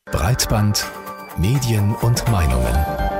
Breitband Medien und Meinungen.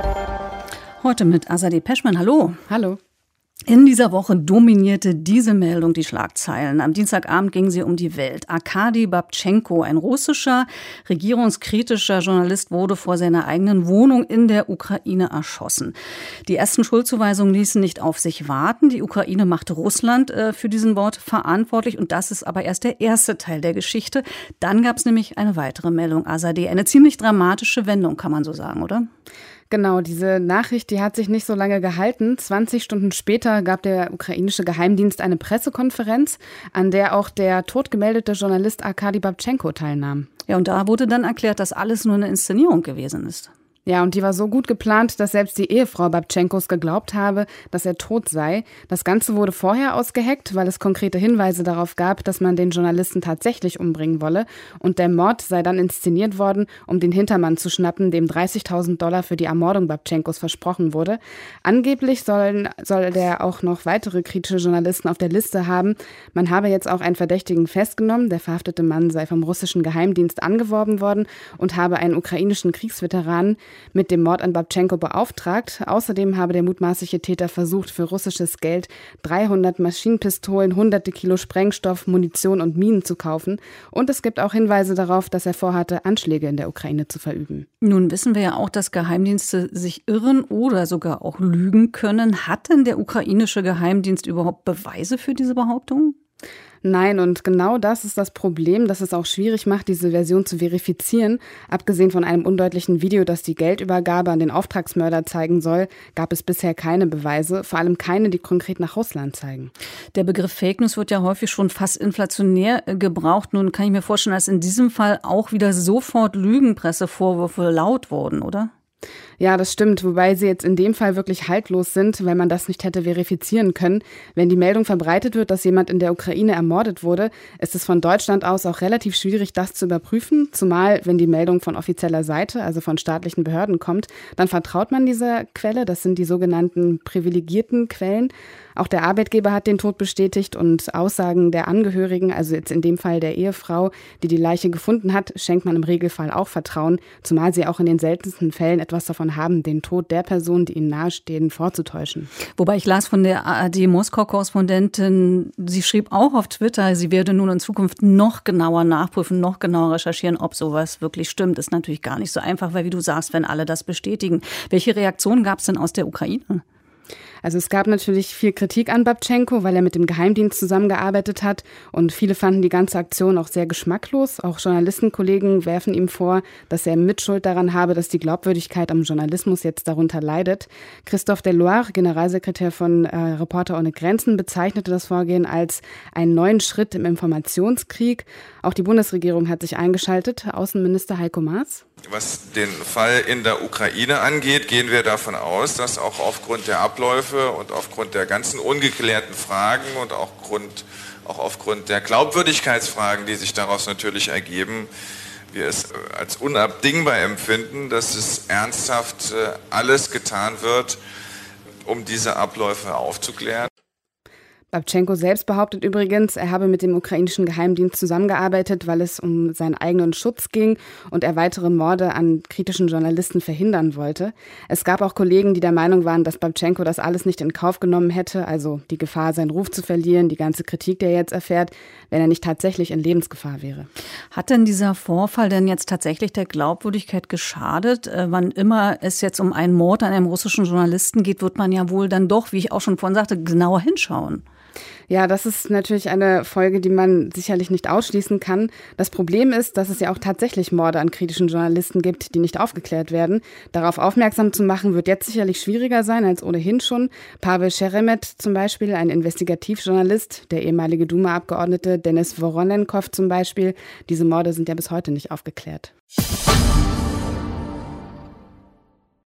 Heute mit Azadeh Peschman. Hallo. Hallo. In dieser Woche dominierte diese Meldung die Schlagzeilen. Am Dienstagabend ging sie um die Welt. Arkadi Babtschenko, ein russischer, regierungskritischer Journalist, wurde vor seiner eigenen Wohnung in der Ukraine erschossen. Die ersten Schuldzuweisungen ließen nicht auf sich warten. Die Ukraine machte Russland für diesen Mord verantwortlich. Und das ist aber erst der erste Teil der Geschichte. Dann gab es nämlich eine weitere Meldung, Azadeh. Eine ziemlich dramatische Wendung, kann man so sagen, oder? Genau, diese Nachricht, die hat sich nicht so lange gehalten. 20 Stunden später gab der ukrainische Geheimdienst eine Pressekonferenz, an der auch der totgemeldete Journalist Arkadi Babtschenko teilnahm. Ja, und da wurde dann erklärt, dass alles nur eine Inszenierung gewesen ist. Ja, und die war so gut geplant, dass selbst die Ehefrau Babtschenkos geglaubt habe, dass er tot sei. Das Ganze wurde vorher ausgeheckt, weil es konkrete Hinweise darauf gab, dass man den Journalisten tatsächlich umbringen wolle. Und der Mord sei dann inszeniert worden, um den Hintermann zu schnappen, dem $30.000 für die Ermordung Babtschenkos versprochen wurde. Angeblich soll der auch noch weitere kritische Journalisten auf der Liste haben. Man habe jetzt auch einen Verdächtigen festgenommen. Der verhaftete Mann sei vom russischen Geheimdienst angeworben worden und habe einen ukrainischen Kriegsveteranen mit dem Mord an Babtschenko beauftragt. Außerdem habe der mutmaßliche Täter versucht, für russisches Geld 300 Maschinenpistolen, hunderte Kilo Sprengstoff, Munition und Minen zu kaufen. Und es gibt auch Hinweise darauf, dass er vorhatte, Anschläge in der Ukraine zu verüben. Nun wissen wir ja auch, dass Geheimdienste sich irren oder sogar auch lügen können. Hat denn der ukrainische Geheimdienst überhaupt Beweise für diese Behauptungen? Nein, und genau das ist das Problem, dass es auch schwierig macht, diese Version zu verifizieren. Abgesehen von einem undeutlichen Video, das die Geldübergabe an den Auftragsmörder zeigen soll, gab es bisher keine Beweise, vor allem keine, die konkret nach Russland zeigen. Der Begriff Fake News wird ja häufig schon fast inflationär gebraucht. Nun kann ich mir vorstellen, dass in diesem Fall auch wieder sofort Lügenpressevorwürfe laut wurden, oder? Ja, das stimmt, wobei sie jetzt in dem Fall wirklich haltlos sind, weil man das nicht hätte verifizieren können. Wenn die Meldung verbreitet wird, dass jemand in der Ukraine ermordet wurde, ist es von Deutschland aus auch relativ schwierig, das zu überprüfen. Zumal, wenn die Meldung von offizieller Seite, also von staatlichen Behörden kommt, dann vertraut man dieser Quelle. Das sind die sogenannten privilegierten Quellen. Auch der Arbeitgeber hat den Tod bestätigt und Aussagen der Angehörigen, also jetzt in dem Fall der Ehefrau, die Leiche gefunden hat, schenkt man im Regelfall auch Vertrauen, zumal sie auch in den seltensten Fällen etwas davon haben, den Tod der Person, die ihnen nahestehen, vorzutäuschen. Wobei ich las von der ARD-Moskau-Korrespondentin, sie schrieb auch auf Twitter, sie werde nun in Zukunft noch genauer nachprüfen, noch genauer recherchieren, ob sowas wirklich stimmt. Ist natürlich gar nicht so einfach, weil wie du sagst, wenn alle das bestätigen. Welche Reaktionen gab es denn aus der Ukraine? Also es gab natürlich viel Kritik an Babtschenko, weil er mit dem Geheimdienst zusammengearbeitet hat und viele fanden die ganze Aktion auch sehr geschmacklos. Auch Journalistenkollegen werfen ihm vor, dass er Mitschuld daran habe, dass die Glaubwürdigkeit am Journalismus jetzt darunter leidet. Christophe Deloire, Generalsekretär von Reporter ohne Grenzen, bezeichnete das Vorgehen als einen neuen Schritt im Informationskrieg. Auch die Bundesregierung hat sich eingeschaltet. Außenminister Heiko Maas. Was den Fall in der Ukraine angeht, gehen wir davon aus, dass auch aufgrund der Abläufe und aufgrund der ganzen ungeklärten Fragen und auch aufgrund der Glaubwürdigkeitsfragen, die sich daraus natürlich ergeben, wir es als unabdingbar empfinden, dass es ernsthaft alles getan wird, um diese Abläufe aufzuklären. Babtschenko selbst behauptet übrigens, er habe mit dem ukrainischen Geheimdienst zusammengearbeitet, weil es um seinen eigenen Schutz ging und er weitere Morde an kritischen Journalisten verhindern wollte. Es gab auch Kollegen, die der Meinung waren, dass Babtschenko das alles nicht in Kauf genommen hätte, also die Gefahr, seinen Ruf zu verlieren, die ganze Kritik, die er jetzt erfährt, wenn er nicht tatsächlich in Lebensgefahr wäre. Hat denn dieser Vorfall denn jetzt tatsächlich der Glaubwürdigkeit geschadet? Wann immer es jetzt um einen Mord an einem russischen Journalisten geht, wird man ja wohl dann doch, wie ich auch schon vorhin sagte, genauer hinschauen. Ja, das ist natürlich eine Folge, die man sicherlich nicht ausschließen kann. Das Problem ist, dass es ja auch tatsächlich Morde an kritischen Journalisten gibt, die nicht aufgeklärt werden. Darauf aufmerksam zu machen, wird jetzt sicherlich schwieriger sein als ohnehin schon. Pavel Scheremet zum Beispiel, ein Investigativjournalist, der ehemalige Duma-Abgeordnete Denis Voronenkov zum Beispiel. Diese Morde sind ja bis heute nicht aufgeklärt.